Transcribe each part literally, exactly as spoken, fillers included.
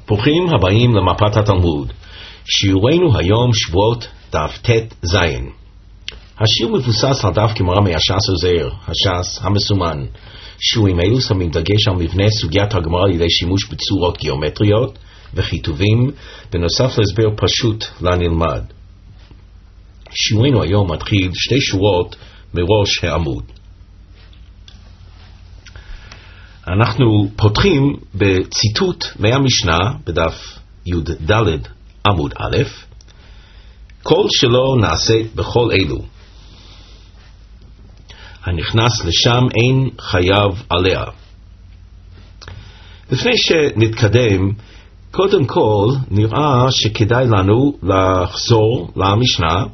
ברוכים הבאים למפת התלמוד. שיעורנו היום שבועות דף ת' זין. השיעור מבוסס על דף גמרא מהש"ס עוזר, הש"ס המסומן. שיעורים אלו שמים דגש על מבנה סוגיית הגמרא על ידי שימוש בצורות גיאומטריות וכיתובים, בנוסף להסבר פשוט לנלמד. שיעורנו היום מתחיל שתי שורות מראש העמוד. אנחנו פותחים בציטוט מהמשנה בדף י"ד עמוד א', כל שלא נעשה בכל אלו הנכנס לשם אין חייב עליה. לפני שנתקדם, קודם כל נראה שכדאי לנו לחזור למשנה,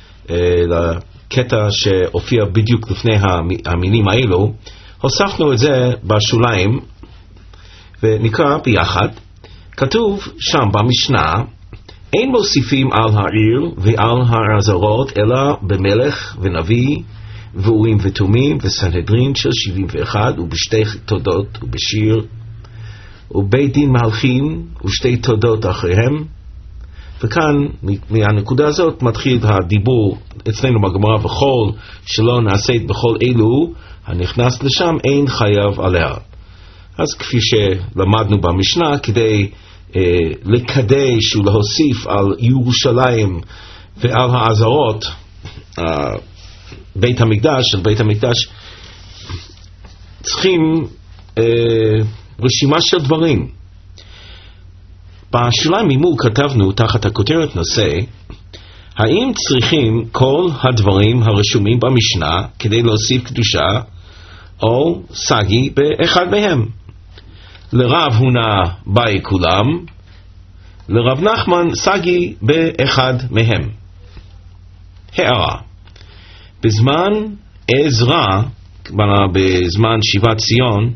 לקטע שהופיע בדיוק לפני המילים האלו. הוספנו את זה בשוליים ונקרא ביחד. כתוב שם במשנה, אין מוסיפים על העיר ועל האזהרות אלא במלך ונביא ואורים ותומים וסנהדרין של שבעים ואחת ובשתי תודות ובשיר ובית דין מהלכים ושתי תודות אחריהם. וכאן מהנקודה הזאת מתחיל הדיבור אצלנו בגמרא, וכל שלא נעשית בכל אלו הנכנס לשם אין חייב עליה. אז כפי שלמדנו במשנה, כדי אה, לקדש ולהוסיף על ירושלים ועל האזהרות אה, בית המקדש, של בית המקדש, צריכים אה, רשימה של דברים. בשוליים ממול כתבנו תחת הכותרת נושא, האם צריכים כל הדברים הרשומים במשנה כדי להוסיף קדושה, או סגי באחד מהם? לרב הונא באי כולם, לרב נחמן סגי באחד מהם. הערה, בזמן עזרא, בזמן שיבת ציון,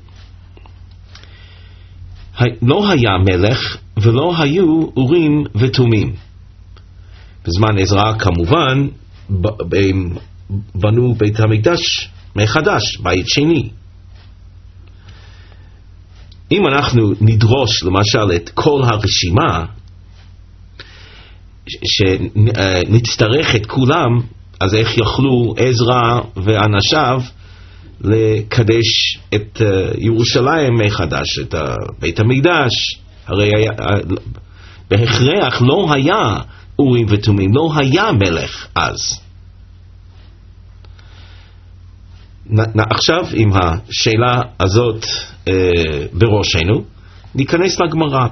לא היה מלך ולא היו אורים ותומים. בזמן עזרא כמובן בנו בית המקדש מחדש, בית שני. אם אנחנו נדרוש למשל את כל הרשימה, שנצטרך את כולם, אז איך יוכלו עזרא ואנשיו לקדש את ירושלים מחדש, את בית המקדש? הרי בהכרח לא היה אורים ותומים, לא היה מלך אז. עכשיו עם השאלה הזאת אה, בראשנו, ניכנס לגמרא.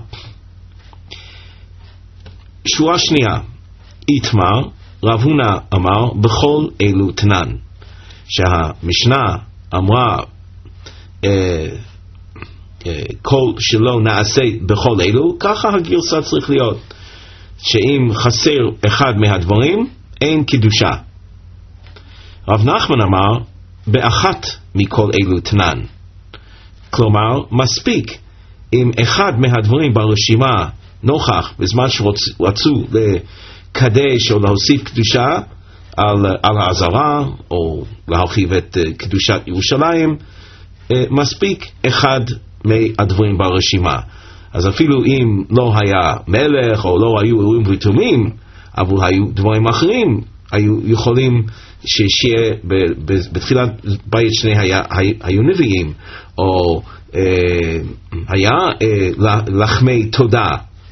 שורה שנייה, איתמר, רב הונא אמר בכל אלו תנן, שהמשנה אמרה אה, אה, כל שלא נעשה בכל אלו, ככה הגרסה צריך להיות, שאם חסר אחד מהדברים אין קידושה. רב נחמן אמר באחת מכל אלו תנן, כלומר מספיק אם אחד מהדברים ברשימה נוכח בזמן שרצו לקדש או להוסיף קדושה על, על האזהרה או להרחיב את קדושת ירושלים, מספיק אחד מהדברים ברשימה. אז אפילו אם לא היה מלך או לא היו אורים ותומים, אבל היו דברים אחרים, היו יכולים שיהיה בתחילת בית שני היה, היו נביאים, או אה, היה אה, לחמי תודה.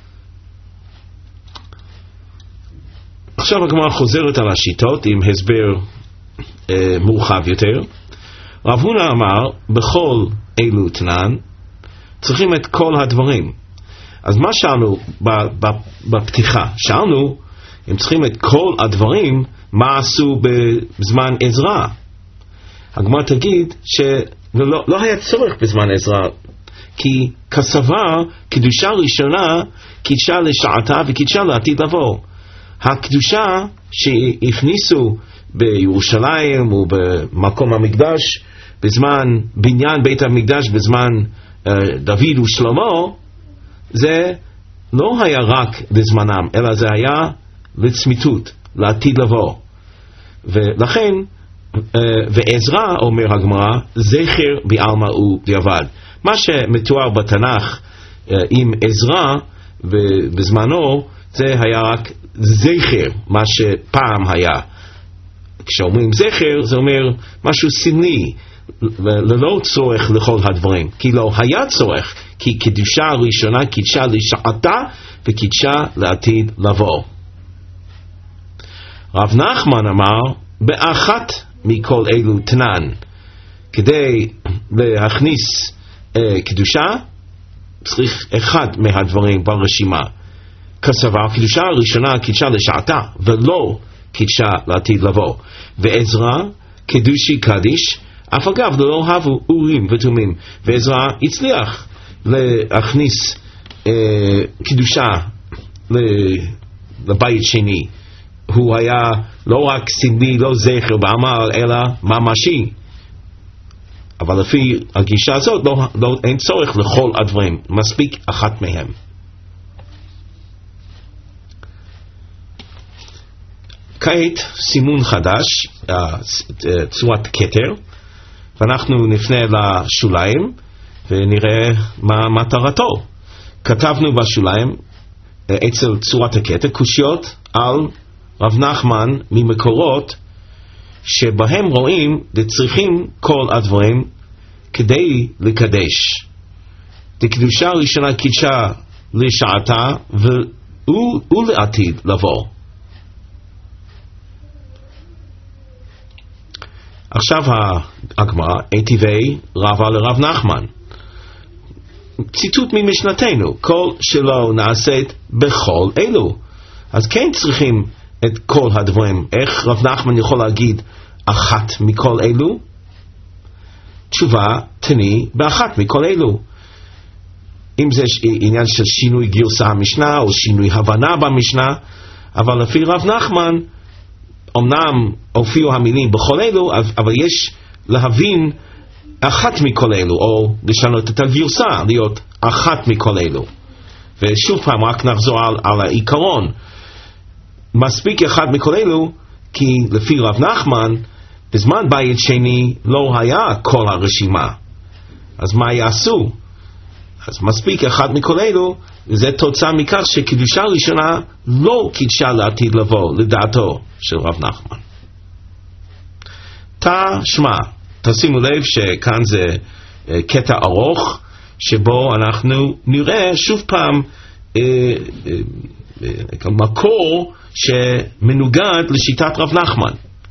עכשיו הגמרא חוזרת על השיטות עם הסבר אה, מורחב יותר. רב הונא אמר בכל אלו תנן צריכים את כל הדברים. אז מה שאלנו בפתיחה? שאלנו אם צריכים את כל הדברים, מה עשו בזמן עזרא? הגמרא תגיד שלא לא היה צורך בזמן עזרא, כי כסבר קדושה ראשונה קידשה לשעתה וקידשה לעתיד לבוא. הקדושה שהכניסו בירושלים ובמקום המקדש בזמן בניין בית המקדש בזמן uh, דוד ושלמה, זה לא היה רק לזמנם, אלא זה היה לצמיתות, לעתיד לבוא. ולכן, uh, ועזרא אומר הגמרא, זכר בעלמא ובדיעבד. מה שמתואר בתנ"ך uh, עם עזרא ובזמנו זה היה רק זכר, מה שפעם היה. כשאומרים זכר זה אומר משהו סמלי, ללא צורך לכל הדברים, כי לא היה צורך, כי קדושה הראשונה קידשה לשעתה וקידשה לעתיד לבוא. רב נחמן אמר באחת מכל אלו תנן, כדי להכניס אה, קדושה צריך אחד מהדברים ברשימה. כסבר קדושה הראשונה קידשה לשעתה ולא קידשה לעתיד לבוא. ועזרא קדושי קדיש אף אגב לא אהבו אורים ותומים, ועזרא הצליח להכניס אה, קדושה לבית שני. הוא היה לא רק סמלי, לא זכר בעמל, אלא ממשי. אבל לפי הגישה הזאת לא, לא, אין צורך לכל הדברים, מספיק אחת מהם. כעת סימון חדש, צורת כתר, ואנחנו נפנה לשוליים ונראה מה מטרתו. כתבנו בשוליים אצל צורת הכתר קושיות על רב נחמן ממקורות שבהם רואים וצריכים כל הדברים כדי לקדש. הקדושה הראשונה קידשה לשעתה ולעתיד לבוא. עכשיו הגמרא, היטיבי רבה לרב נחמן. ציטוט ממשנתנו, כל שלא נעשית בכל אלו. אז כן צריכים את כל הדברים. איך רב נחמן יכול להגיד אחת מכל אלו? תשובה, תני באחת מכל אלו. אם זה עניין של שינוי גרסה המשנה או שינוי הבנה במשנה, אבל לפי רב נחמן אמנם הופיעו המילים בכל אלו, אבל יש להבין אחת מכל אלו, או לשנות את הגרסה להיות אחת מכל אלו. ושוב פעם רק נחזור על, על העיקרון. מספיק אחד מכל אלו, כי לפי רב נחמן בזמן בית שני לא היה כל הרשימה. אז מה יעשו? אז מספיק אחד מכל אלו, וזה תוצאה מכך שקדושה ראשונה לא קידשה לעתיד לבוא, לדעתו של רב נחמן. תשמע, תשימו לב שכאן זה uh, קטע ארוך, שבו אנחנו נראה שוב פעם uh, uh, uh, מקור שמנוגד לשיטת רב נחמן.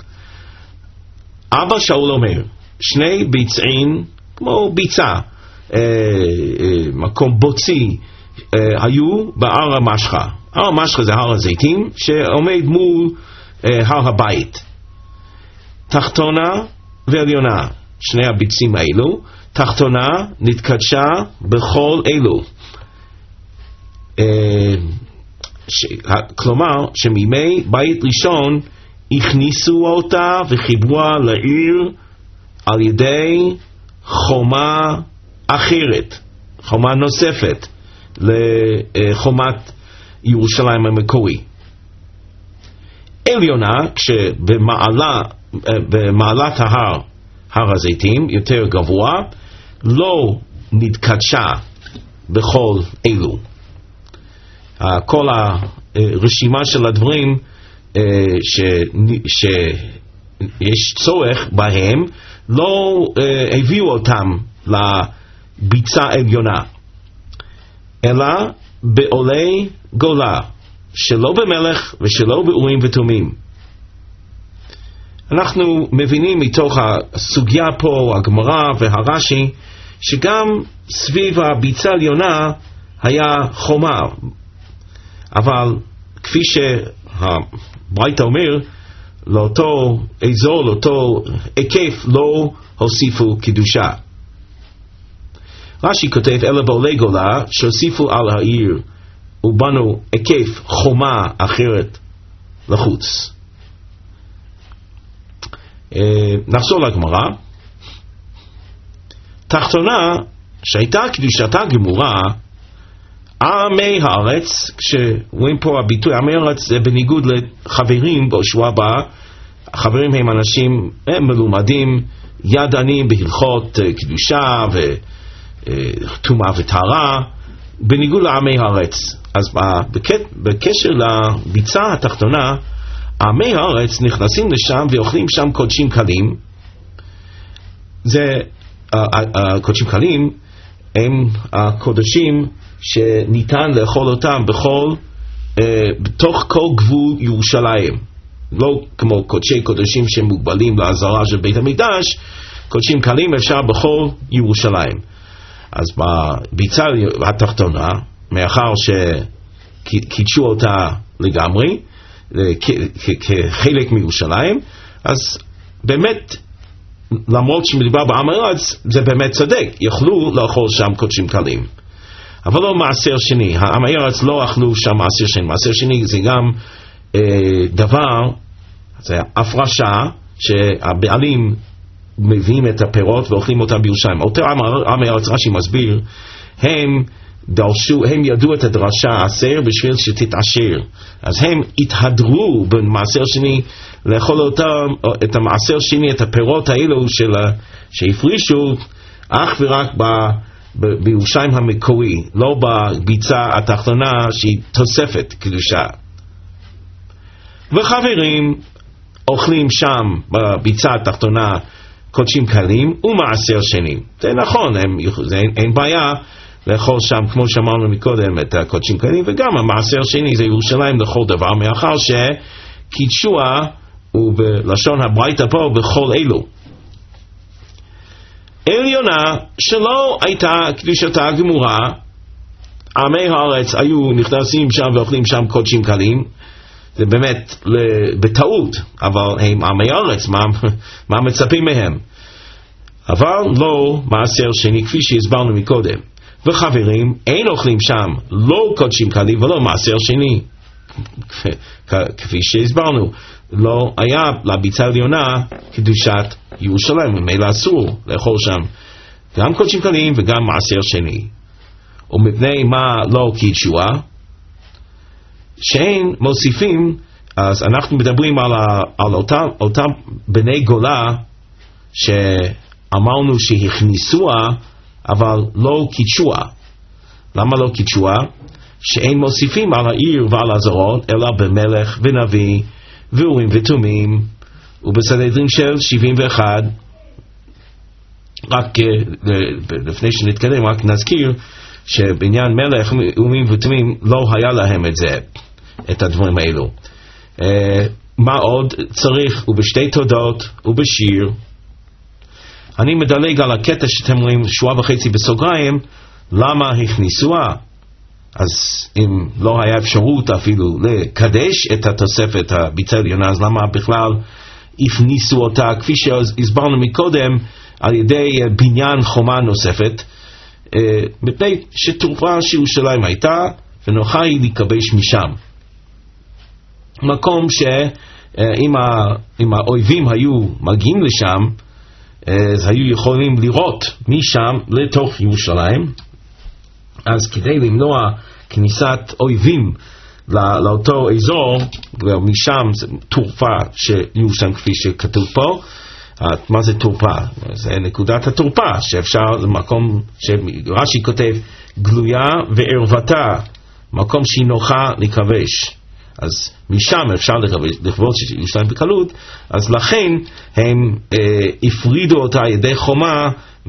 אבא שאול אומר, שני ביצעים, כמו ביצה, אה, אה, מקום בוצי, אה, היו בהר המשחה. הר המשחה זה הר הזיתים, שעומד מול אה, הר הבית. תחתונה ועליונה, שני הביצים האלו, תחתונה נתקדשה בכל אלו. אה, ש, כלומר, שמימי בית ראשון, הכניסו אותה וחיברוה לעיר על ידי חומה אחרת, חומה נוספת לחומת ירושלים המקורי. עליונה, כשבמעלה, במעלת ההר, הר הזיתים, יותר גבוה, לא נתקדשה בכל אלו. כל הרשימה של הדברים שיש צורך בהם, לא uh, הביאו אותם לביצה עליונה, אלא בעולי גולה, שלא במלך ושלא באורים ותומים. אנחנו מבינים מתוך הסוגיה פה, הגמרא והרש"י, שגם סביב הביצה עליונה היה חומה, אבל כפי שהברייתא אומר, לאותו אזור, לאותו היקף לא הוסיפו קדושה. רש"י כותב, אלא בעולי גולה שהוסיפו על העיר ובנו היקף חומה אחרת לחוץ. נחזור לגמרא. תחתונה, שהייתה קדושתה גמורה, עמי הארץ, כשרואים פה הביטוי עמי הארץ, זה בניגוד לחברים בשבוע הבא. החברים הם אנשים הם מלומדים, ידענים בהלכות קדושה וטומאה וטהרה, בניגוד לעמי הארץ. אז בקשר לביצה התחתונה, עמי הארץ נכנסים לשם ואוכלים שם קודשים קלים. זה, הקודשים קלים הם הקודשים שניתן לאכול אותם בכל, בתוך כל גבול ירושלים. לא כמו קודשי קודשים שמוגבלים לעזרה של בית המקדש, קודשים קלים אפשר בכל ירושלים. אז בביצה התחתונה, מאחר שקידשו אותה לגמרי, כחלק מירושלים, אז באמת, למרות שמדובר בעם הארץ, זה באמת צודק, יכלו לאכול שם קודשים קלים. אבל לא מעשר שני, העם הארץ לא אכלו שם מעשר שני, מעשר שני זה גם אה, דבר, זה הפרשה שהבעלים מביאים את הפירות ואוכלים אותם בירושלים. אותו עם הארץ, רש"י מסביר, הם דרשו, הם ידעו את הדרשה עשר בשביל שתתעשר, אז הם התהדרו במעשר שני לאכול אותם, את המעשר שני, את הפירות האלו של, שהפרישו אך ורק ב, ב, בירושלים המקורי, לא בביצה התחתונה שהיא תוספת קדושה. וחברים אוכלים שם בביצה התחתונה קודשים קלים ומעשר שני. זה נכון, הם, זה, אין, אין בעיה לאכול שם, כמו שאמרנו מקודם, את הקודשים קלים, וגם המעשר שני זה ירושלים לכל דבר, מאחר שקידשוה הוא בלשון הברייתא פה בכל אלו. עליונה שלא הייתה קדושתה גמורה, עמי הארץ היו נכנסים שם ואוכלים שם קודשים קלים, זה באמת בטעות, אבל הם עמי הארץ, מה, מה מצפים מהם? אבל לא מעשר שני כפי שהסברנו מקודם. וחברים, אין אוכלים שם לא קודשים קלים ולא מעשר שני, כפי שהסברנו. לא היה לביצה עליונה קדושת ירושלים, ומילא אסור לאכול שם גם קודשים קלים וגם מעשר שני. ומפני מה לא קידשוה? שאין מוסיפים, אז אנחנו מדברים על, ה, על אותם, אותם בני גולה שאמרנו שהכניסוה אבל לא קידשוה. למה לא קידשוה? שאין מוסיפים על העיר ועל הזרות אלא במלך ונביא ואורים ותומים ובסנהדרין של שבעים ואחת. רק לפני שנתקדם רק נזכיר שבעניין מלך ואורים ותומים לא היה להם את זה, את הדברים האלו. מה עוד צריך? ובשתי תודות ובשיר. אני מדלג על הקטע שאתם רואים שורה וחצי בסוגריים, למה הכניסוה? אז אם לא היה אפשרות אפילו לקדש את התוספת הביצה עליונה, אז למה בכלל הכניסו אותה, כפי שהסברנו מקודם, על ידי בניין חומה נוספת, מפני שתרופה שירושלים הייתה, ונוחה היא להיכבש משם. מקום שאם האויבים היו מגיעים לשם, אז היו יכולים לראות משם לתוך ירושלים. אז כדי למנוע כניסת אויבים לא, לאותו אזור, ומשם זה תורפה של ירושלים כפי שכתוב פה. מה זה תורפה? זה נקודת התורפה, שאפשר, זה מקום שרש"י כותב גלויה וערוותה, מקום שהיא נוחה לכבש. אז משם אפשר לכבוש ירושלים בקלות, אז לכן הם אה, הפרידו אותה על ידי חומה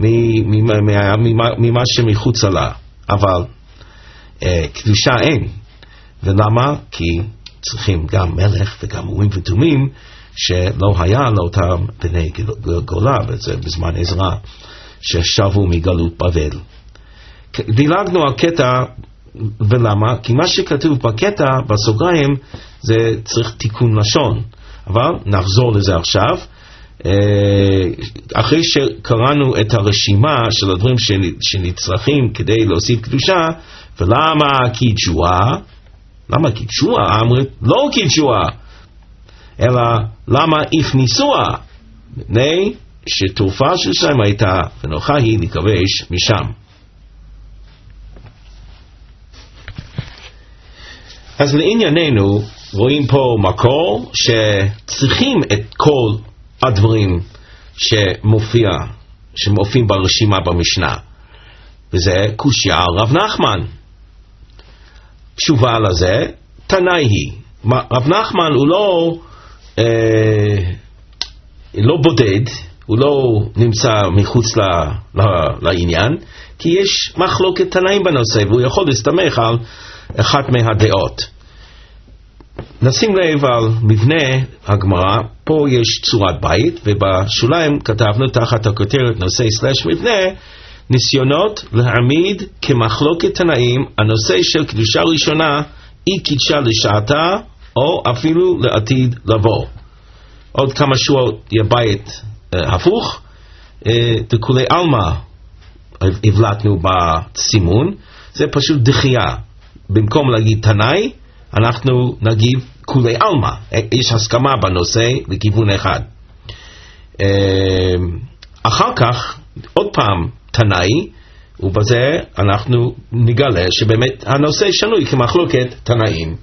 ממה שמחוץ לה. אבל אה, קדושה אין. ולמה? כי צריכים גם מלך וגם אורים ותומים, שלא היה לאותם בני גולה, וזה בזמן עזרא, ששבו מגלות בבל. דילגנו על קטע, ולמה? כי מה שכתוב בקטע, בסוגריים, זה צריך תיקון לשון. אבל נחזור לזה עכשיו. אחרי שקראנו את הרשימה של הדברים שנצרכים כדי להוסיף קדושה, ולמה קידשוה? למה קידשוה? אמרת לא קידשוה, אלא למה הכניסוה? מפני שתרופה של שם הייתה, ונוחה היא לכבש משם. אז לענייננו רואים פה מקור שצריכים את כל הדברים שמופיע, שמופיעים ברשימה במשנה, וזה קושיה רב נחמן. תשובה לזה, תנאי היא. רב נחמן הוא לא, אה, לא בודד, הוא לא נמצא מחוץ ל, ל, לעניין, כי יש מחלוקת תנאים בנושא, והוא יכול להסתמך על אחת מהדעות. נשים לב על מבנה הגמרא, פה יש צורת בית, ובשוליים כתבנו תחת הכותרת נושא סלש מבנה, ניסיונות להעמיד כמחלוקת תנאים הנושא של קדושה ראשונה היא קידשה לשעתה או אפילו לעתיד לבוא. עוד כמה שורות יהיה בית אה, הפוך, אה, דכולי עלמא הבלטנו בסימון, זה פשוט דחייה. במקום להגיד תנאי, אנחנו נגיד כולי עלמא. יש הסכמה בנושא לכיוון אחד. אה, אחר כך, עוד פעם תנאי, ובזה אנחנו נגלה שבאמת הנושא שנוי כמחלוקת תנאים.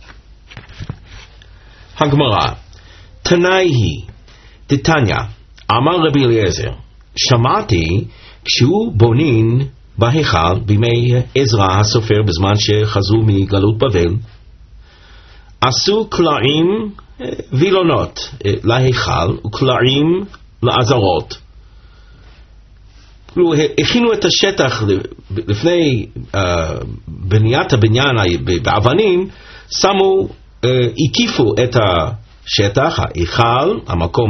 הגמרא, תנאי היא, דתניא, אמר רבי אליעזר, שמעתי כשהוא בונין בהיכל בימי עזרא הסופר בזמן שחזרו מגלות בבל, עשו קלעים וילונות להיכל וקלעים לעזרות. הכינו את השטח לפני uh, בניית הבניין באבנים, שמו, uh, הקיפו את השטח, ההיכל, המקום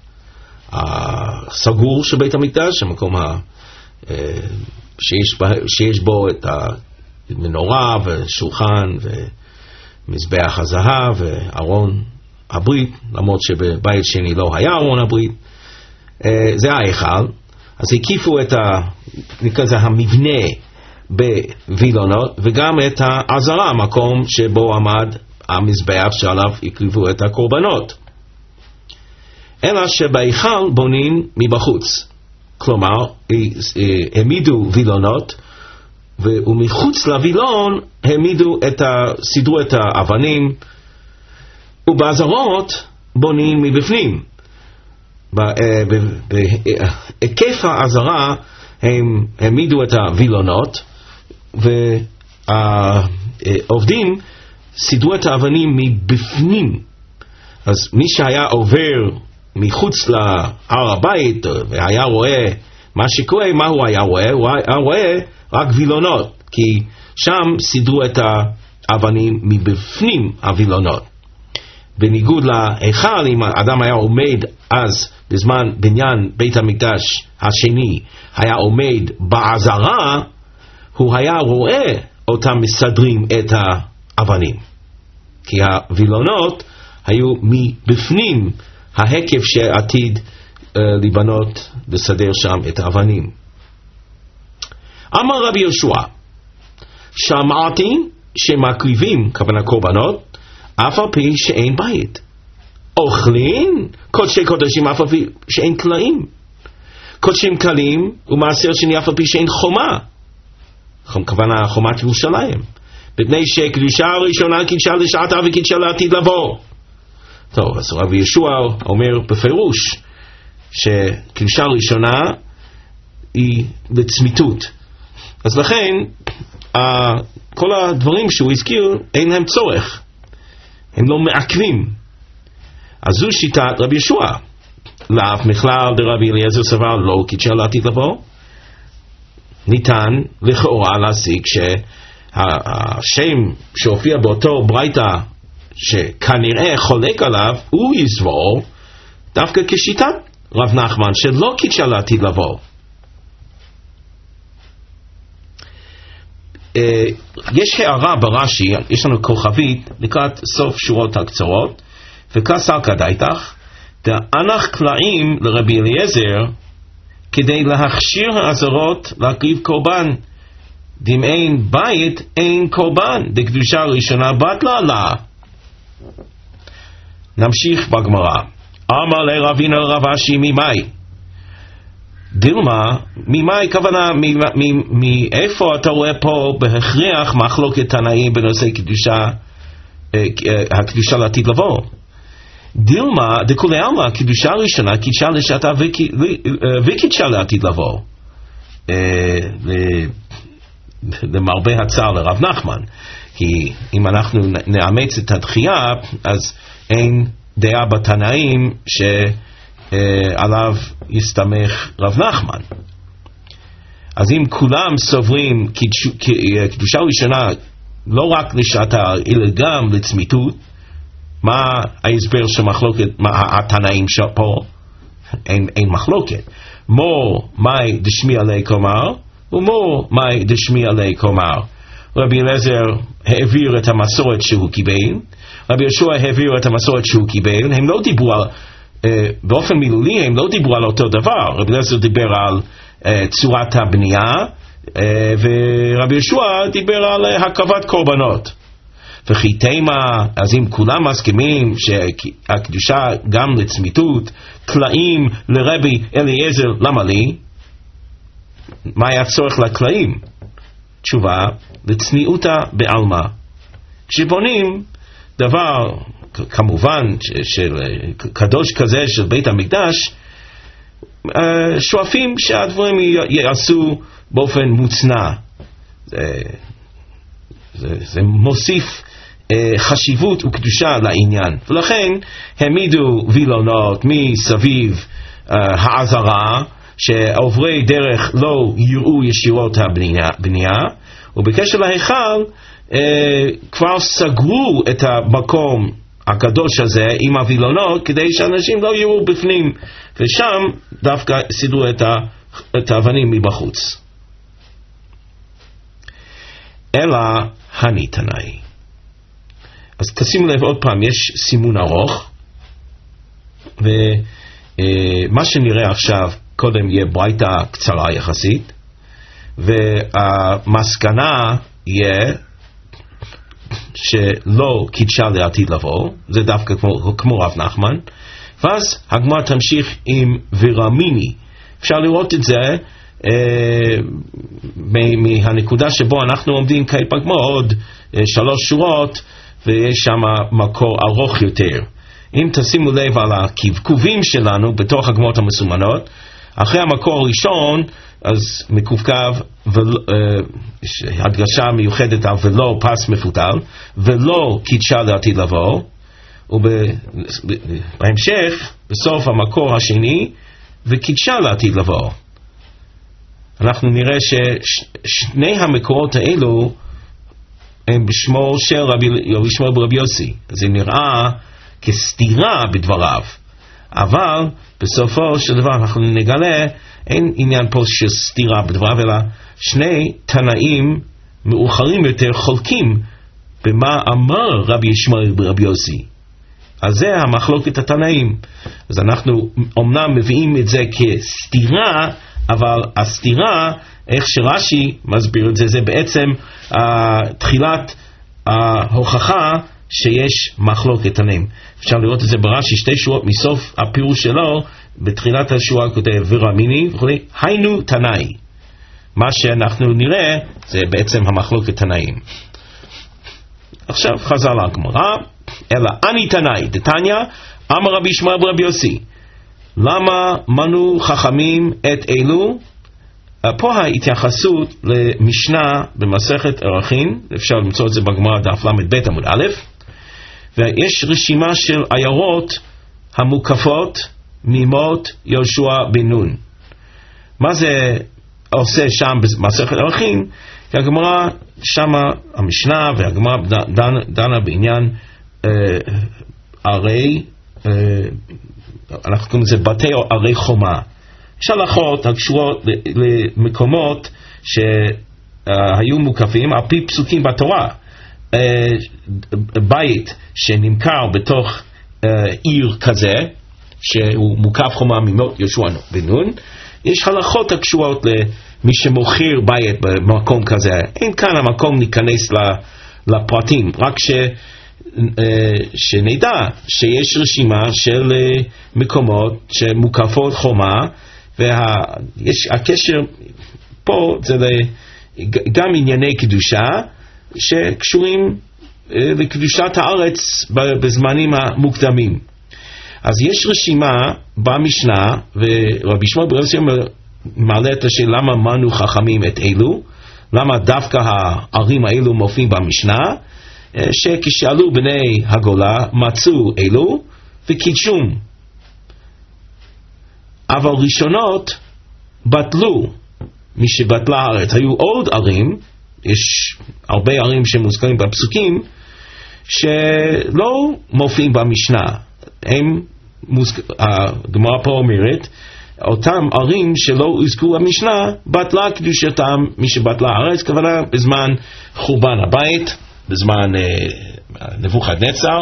הסגור של בית המקדש, המקום ה, uh, שיש, שיש בו את המנורה ושולחן ומזבח הזהב וארון הברית, למרות שבבית שני לא היה ארון הברית, uh, זה ההיכל. אז הקיפו את ה, נקרא זה המבנה בווילונות, וגם את העזרה, המקום שבו עמד המזבח שעליו הקריבו את הקורבנות. אלא שבהיכל בונים מבחוץ. כלומר, העמידו וילונות, ומחוץ לווילון העמידו את ה, סידרו את האבנים, ובעזרות בונים מבפנים. בהיקף העזרה הם העמידו את הווילונות, והעובדים סידרו את האבנים מבפנים. אז מי שהיה עובר מחוץ להר הבית והיה רואה מה שקורה, מה הוא היה רואה? הוא היה רואה רק וילונות, כי שם סידרו את האבנים מבפנים הווילונות. בניגוד להיכל, אם האדם היה עומד אז בזמן בניין בית המקדש השני, היה עומד בעזרה, הוא היה רואה אותם מסדרים את האבנים, כי הווילונות היו מבפנים ההיקף שעתיד uh, לבנות לסדר שם את האבנים. אמר רבי יהושע, שמעתי שמקריבים, כוונה קורבנות, אף על פי שאין בית, אוכלים קודשי קודשים אף על פי שאין כלאים, קודשים קלים ומעשר שני אף על פי שאין חומה, כוונה חומת ירושלים, בפני שקדושה הראשונה קידשה לשעתה וקידשה לעתיד לבוא. טוב, אז רבי יהושע אומר בפירוש שקדושה ראשונה היא לצמיתות, אז לכן כל הדברים שהוא הזכיר אין להם צורך, הם לא מעכבים. אז זו שיטת רבי יהושע. לאף מכלל דרבי אליעזר סבר לא קידשה לעתיד לבוא. ניתן לכאורה להסיק שהשם שהופיע באותו ברייתא שכנראה חולק עליו, הוא יסבור דווקא כשיטת רב נחמן שלא קידשה לעתיד לבוא. יש הערה ברש"י, יש לנו כוכבית לקראת סוף שורות הקצרות, וכסר כדאיתך, דאנך קלעים לרבי אליעזר כדי להכשיר העזרות להקריב קורבן, דים אין בית אין קורבן, דקדושה ראשונה בטלה לה. נמשיך בגמרא. אמר לרבינו לרב אשי ממאי, דילמה, ממאי כוונה, מאיפה אתה רואה פה בהכרח מחלוקת תנאים בנושא קדושה, הקדושה לעתיד לבוא? דילמה, דכולי עלמא, קדושה ראשונה קידשה לשעתה וקידשה לעתיד לבוא. למרבה הצער לרב נחמן, כי אם אנחנו נאמץ את הדחייה, אז אין דעה בתנאים שעליו יסתמך רב נחמן. אז אם כולם סוברים קדושה ראשונה לא רק לשעתה אלא גם לצמיתות, מה ההסבר של מחלוקת, מה התנאים פה? אין, אין מחלוקת. מו מאי דשמי עלי כלומר, ומו מאי דשמי עלי כלומר. רבי אליעזר העביר את המסורת שהוא קיבל, רבי יהושע העביר את המסורת שהוא קיבל. הם לא דיברו על, אה, באופן מילולי הם לא דיברו על אותו דבר. רבי אליעזר דיבר על אה, צורת הבנייה, אה, ורבי יהושע דיבר על אה, הקרבת קורבנות. וכי תימה, אז אם כולם מסכימים שהקדושה גם לצמיתות, קלעים לרבי אליעזר, למה לי? מה היה צורך לקלעים? תשובה, לצניעותה בעלמא. כשבונים דבר, כמובן, של קדוש כזה של בית המקדש, שואפים שהדברים יעשו באופן מוצנע. זה, זה, זה מוסיף חשיבות וקדושה לעניין, ולכן העמידו וילונות מסביב העזרה, שעוברי דרך לא יראו ישירות הבנייה, ובקשר להיכל כבר סגרו את המקום הקדוש הזה עם הווילונות כדי שאנשים לא יראו בפנים, ושם דווקא סידרו את, ה, את האבנים מבחוץ. אלא הניתנאי. אז תשימו לב עוד פעם, יש סימון ארוך, ומה שנראה עכשיו קודם יהיה ברייתא קצרה יחסית, והמסקנה יהיה שלא קידשה לעתיד לבוא, זה דווקא כמו, כמו רב נחמן, ואז הגמרא תמשיך עם ורמיני. אפשר לראות את זה אה, מהנקודה שבו אנחנו עומדים כעת בגמרא, עוד אה, שלוש שורות, ויש שם מקור ארוך יותר. אם תשימו לב על הקבקובים שלנו בתוך הגמרות המסומנות, אחרי המקור הראשון, אז מקובקב הדגשה מיוחדת על ולא פס מפותל, ולא קידשה לעתיד לבוא, ובהמשך, בסוף המקור השני, וקידשה לעתיד לבוא. אנחנו נראה ששני המקורות האלו הם בשמו של רבי, בשמו ברבי יוסי. זה נראה כסתירה בדבריו, אבל בסופו של דבר אנחנו נגלה אין עניין פה של סתירה בדבריו, אלא שני תנאים מאוחרים יותר חולקים במה אמר רבי ישמעאל ברבי יוסי. אז זה המחלוקת התנאים. אז אנחנו אומנם מביאים את זה כסתירה, אבל הסתירה, איך שרש"י מסביר את זה, זה בעצם uh, תחילת ההוכחה שיש מחלוקת תנאים. אפשר לראות את זה ברש"י שתי שורות מסוף הפירוש שלו, בתחילת השורה כותב ורמיני וכולי, היינו תנאי. מה שאנחנו נראה זה בעצם המחלוקת תנאים. עכשיו חזר לגמרא, אלא אני תנאי, דתניא, אמר רבי ישמעאל ברבי יוסי, למה מנו חכמים את אלו? פה ההתייחסות למשנה במסכת ערכין, אפשר למצוא את זה בגמרא דף למד ב' עמוד א', ויש רשימה של עיירות המוקפות ממות יהושע בן נון. מה זה עושה שם במסכת ערכין? כי הגמרא שמה, המשנה והגמרא דנה, דנה בעניין אה, ערי, אה, אנחנו קוראים לזה בתי ערי חומה. יש הלכות הקשורות למקומות שהיו מוקפים על פי פסוקים בתורה. בית שנמכר בתוך עיר כזה שהוא מוקף חומה ממות יהושע בן נון, יש הלכות הקשורות למי שמוכר בית במקום כזה. אין כאן המקום להיכנס לפרטים, רק ש שנדע שיש רשימה של מקומות שמוקפות חומה, והקשר פה זה גם ענייני קדושה שקשורים לקדושת הארץ בזמנים המוקדמים. אז יש רשימה במשנה, ורבי ישמעאל ברבי יוסי מעלה את השאלה למה מנו חכמים את אלו. למה דווקא הערים האלו מופיעים במשנה? שכשעלו בני הגולה מצאו אלו וקידשום, אבל ראשונות בטלו, מי שבטלה הארץ. היו עוד ערים, יש הרבה ערים שמוזכרים בפסוקים שלא מופיעים במשנה. הם מוזכ... הגמרא פה אומרת אותם ערים שלא הוזכרו במשנה בטלה קדושתם, מי שבטלה הארץ, כוונה בזמן חורבן הבית, בזמן אה, נבוכדנצר.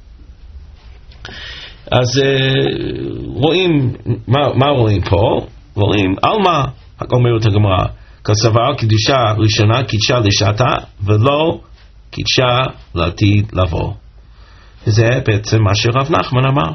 אז אה, רואים, מה, מה רואים פה? רואים, אלמה, אומרת הגמרא, כסבר קדושה ראשונה קידשה לשעתה ולא קידשה לעתיד לבוא. וזה בעצם מה שרב נחמן אמר.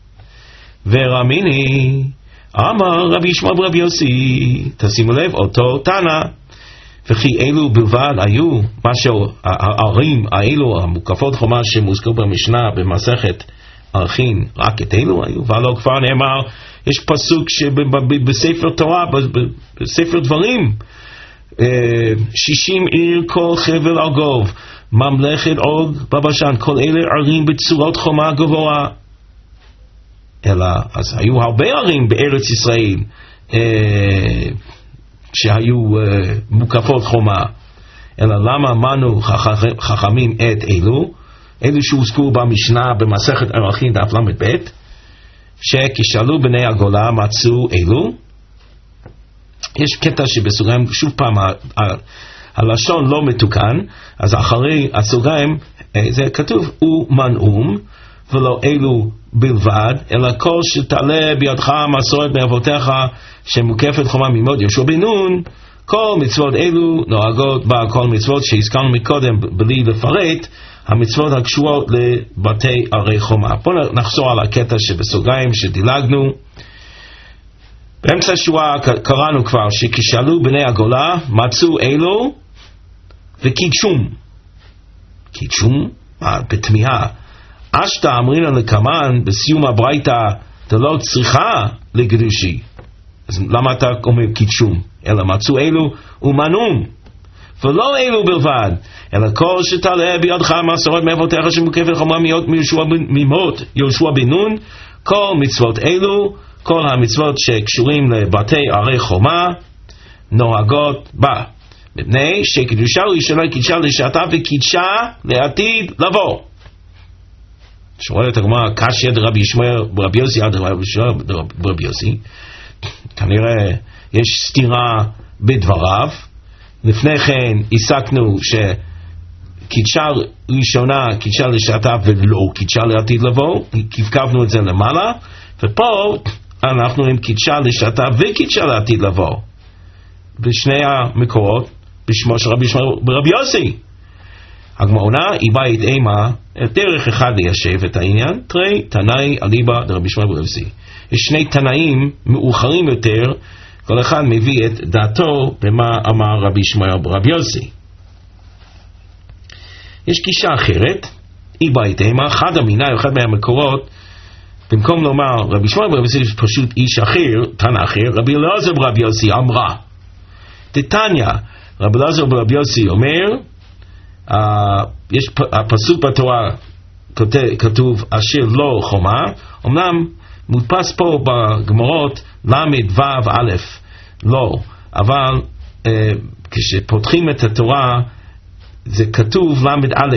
ורמיני אמר רבי ישמעאל ברבי יוסי, תשימו לב, אותו תנא, וכי אלו בלבד היו, מה שהערים האלו המוקפות חומה שמוזכרו במשנה במסכת ערכין, רק את אלו היו, והלא כבר נאמר, יש פסוק שבספר תורה, בספר דברים, שישים עיר כל חבל ארגוב, ממלכת עוג בבשן, כל אלה ערים בצורות חומה גבוהה. אלא, אז היו הרבה ערים בארץ ישראל אה, שהיו אה, מוקפות חומה. אלא למה מנו חכמים את אלו? אלו שהוזכרו במשנה במסכת ערכין דף למד ב', שכשעלו בני הגולה מצאו אלו. יש קטע שבסוגריים, שוב פעם, ה- ה- הלשון לא מתוקן, אז אחרי הסוגריים זה כתוב ומנעום, ולא אלו בלבד, אלא כל שתעלה בידך מסורת מאבותיך שמוקפת חומה ממות יהושע בן נון, כל מצוות אלו נוהגות בה, כל מצוות שהזכרנו מקודם בלי לפרט, המצוות הקשורות לבתי ערי חומה. בואו נחזור על הקטע שבסוגריים שדילגנו. באמצע השורה קראנו כבר שכשעלו בני הגולה מצאו אלו וקידשום. קידשום? בתמיהה. אשתא אמרינא לקמן בסיום הברייתא דלא צריכה לקדושי. אז למה אתה אומר קידשום? אלא מצאו אלו ומנעום. ולא אלו בלבד, אלא כל שתעלה בידך מסורת מאבותיך שמוקפת חומה ממות יהושע בן נון, כל מצוות אלו, כל המצוות שקשורים לבתי ערי חומה נוהגות בה, מפני שקדושה ראשונה קידשה לשעתה וקידשה לעתיד לבוא. שואלת הגמרא, קשיא דרבי ישמעאל ברבי יוסי עד רבי יוסי, כנראה יש סתירה בדבריו. לפני כן עסקנו שקידשה ראשונה קידשה לשעתה ולא קידשה לעתיד לבוא, קבקבנו את זה למעלה, ופה אנחנו עם קידשה לשעתה וקידשה לעתיד לבוא בשני המקורות בשמו של רבי ישמעאל ברבי יוסי. הגמרא היא בית אימה דרך אחד ליישב את העניין, תרי תנאי אליבא דרבי ישמעאל ברבי יוסי. יש שני תנאים מאוחרים יותר, כל אחד מביא את דעתו במה אמר רבי ישמעאל ברבי יוסי. יש גישה אחרת, היא בית אימה, אחד המיני או אחד מהמקורות, במקום לומר רבי ישמעאל ברבי יוסי פשוט איש אחר, תנא אחר, רבי אלעזר ברבי יוסי אמרה. דתניא, רבי אלעזר ברבי יוסי אומר, uh, יש הפסוק בתורה כתוב אשר לא חומה, אמנם מודפס פה בגמרות למד וו א' לא, אבל uh, כשפותחים את התורה זה כתוב למד א',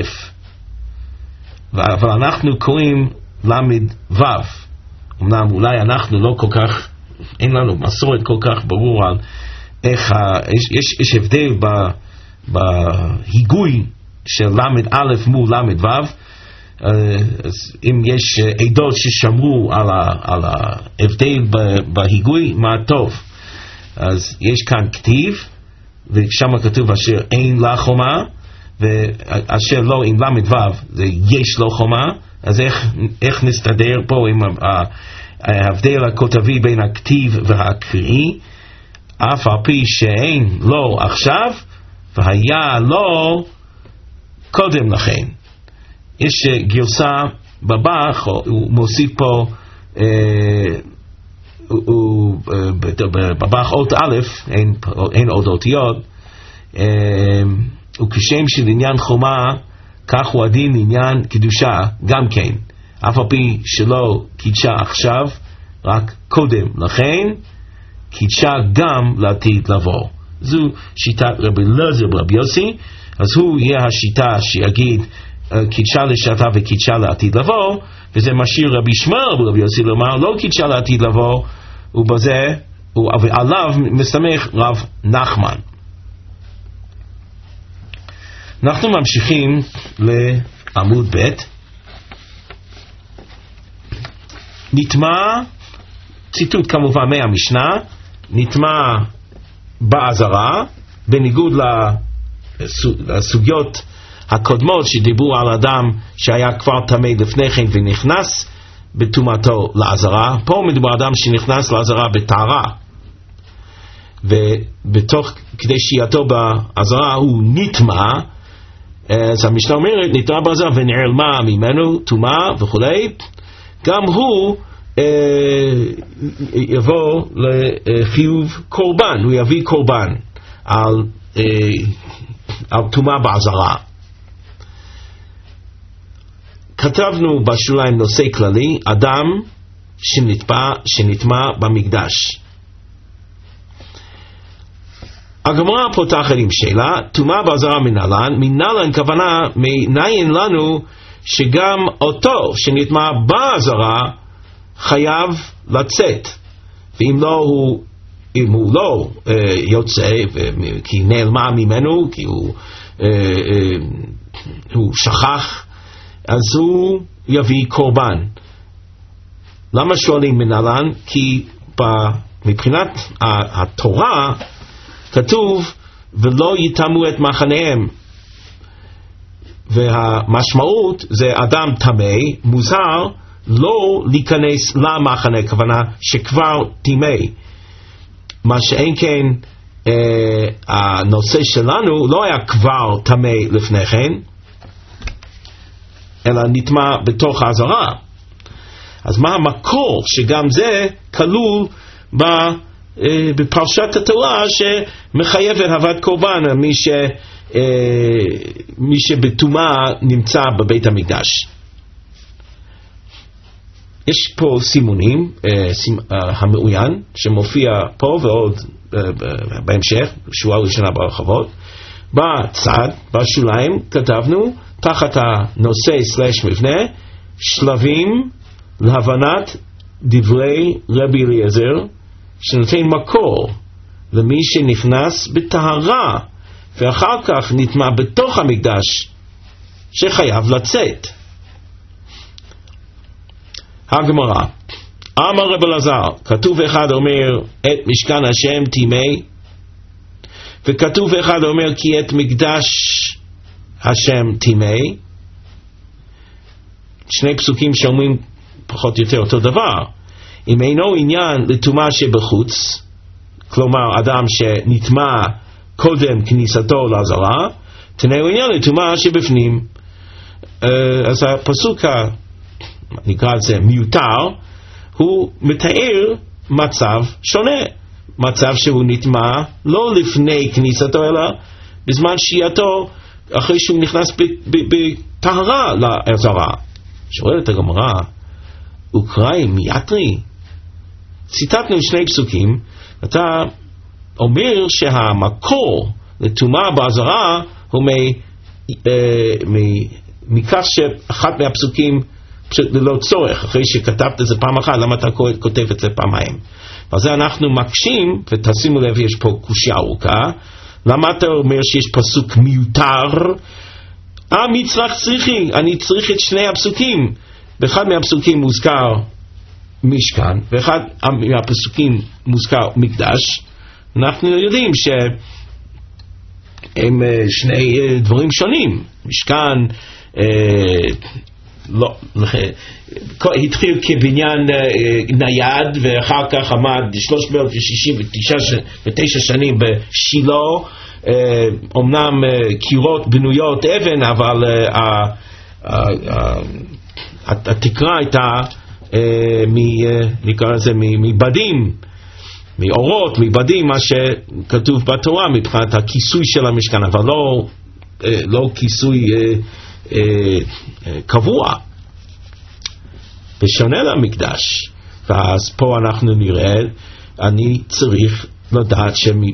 אבל אנחנו קוראים למד וו. אמנם אולי אנחנו לא כל כך, אין לנו מסורת כל כך ברור על איך, ה, יש, יש, יש הבדל ב, בהיגוי של למד א' מול למד ו'. אז אם יש עדות ששמרו על, ה, על ההבדל בהיגוי, מה טוב. אז יש כאן כתיב, ושם כתוב אשר אין לה חומה, ואשר לא עם למד ו' זה יש לו חומה. אז איך, איך נסתדר פה עם ההבדל הכותבי בין הכתיב והקריאי? אף על פי שאין לו עכשיו והיה לו קודם לכן. יש גרסה בבח, הוא מוסיף פה אה, הוא, בבח אות א', אין, אין עוד אותיות, וכשם של עניין חומה, כך הוא הדין עניין קדושה גם כן, אף על פי שלא קידשה עכשיו, רק קודם לכן קידשה גם לעתיד לבוא. זו שיטת רבי אלעזר ברבי יוסי. אז הוא יהיה השיטה שיגיד קידשה לשעתה וקידשה לעתיד לבוא, וזה משאיר רבי ישמעאל ברבי יוסי לומר לא קידשה לעתיד לבוא, ובזה ועליו מסתמך רב נחמן. אנחנו ממשיכים לעמוד ב'. נטמע, ציטוט כמובן מהמשנה, נטמע בעזרה, בניגוד לסוגיות הקודמות שדיברו על אדם שהיה כבר טמא לפני כן ונכנס בטומאתו לעזרה. פה מדובר אדם שנכנס לעזרה בטהרה, ובתוך כדי שהייתו בעזרה הוא נטמע. אז המשנה אומרת נטמע בעזרה ונעלמה ממנו טומאה וכולי, גם הוא אה, יבוא לחיוב קורבן, הוא יביא קורבן על, אה, על טומאה בעזרה. כתבנו בשוליים נושא כללי, אדם שנטמע, שנטמע במקדש. הגמרא פותחת עם שאלה, טומאה בעזרה מנהלן, מנהלן כוונה מניין לנו שגם אותו שנטמע בעזרה חייב לצאת, ואם לא הוא, אם הוא לא אה, יוצא כי נעלמה ממנו, כי הוא, אה, אה, הוא שכח, אז הוא יביא קורבן. למה שואלים מנהלן? כי מבחינת התורה כתוב ולא יטמאו את מחניהם, והמשמעות זה אדם טמא מוזר לא להיכנס למחנה, כוונה שכבר טמא. מה שאין כן אה, הנושא שלנו לא היה כבר טמא לפני כן, אלא נטמע בתוך העזרה. אז מה המקור שגם זה כלול ב, אה, בפרשת התורה שמחייבת הבאת קורבן מי, ש, אה, מי שבטומאה נמצא בבית המקדש. יש פה סימונים, אה, סימ, אה, המעוין שמופיע פה ועוד אה, בהמשך, בשורה ראשונה ברחבות. בצד, בשוליים, כתבנו תחת הנושא סלש מבנה, שלבים להבנת דברי רבי אליעזר, שנותן מקור למי שנכנס בטהרה ואחר כך נטמע בתוך המקדש שחייב לצאת. הגמרא, אמר רבי אלעזר, כתוב אחד אומר את משכן השם טימא, וכתוב אחד אומר כי את מקדש השם טימא. שני פסוקים שאומרים פחות או יותר אותו דבר. אם אינו עניין לטומאה שבחוץ, כלומר אדם שנטמע קודם כניסתו לעזרה, תנאו עניין לטומאה שבפנים. אז הפסוק נקרא את זה מיותר, הוא מתאר מצב שונה, מצב שהוא נטמע לא לפני כניסתו אלא בזמן שהייתו, אחרי שהוא נכנס בטהרה לעזרה. שואלת הגמרא, וקראי מייתרי? ציטטנו שני פסוקים, אתה אומר שהמקור לטומאה בעזרה הוא מכך שאחת מהפסוקים פשוט ללא צורך, אחרי שכתבת את זה פעם אחת, למה אתה כותב את זה פעמיים? ועל זה אנחנו מקשים, ותשימו לב, יש פה קושיה ארוכה, למה אתה אומר שיש פסוק מיותר? אה, מי צריך צריכי? אני צריך את שני הפסוקים. באחד מהפסוקים מוזכר משכן, ואחד מהפסוקים מוזכר מקדש. אנחנו יודעים שהם שני דברים שונים. משכן לא, התחיל כבניין נייד, ואחר כך עמד שלוש מאות שישים ותשע שנים בשילה. אומנם קירות בנויות אבן, אבל התקרה הייתה נקרא לזה מבדים, מאורות, מבדים, מה שכתוב בתורה מבחינת הכיסוי של המשכן, אבל לא, לא כיסוי אה, אה, אה, קבוע. בשונה למקדש, ואז פה אנחנו נראה, אני צריך לדעת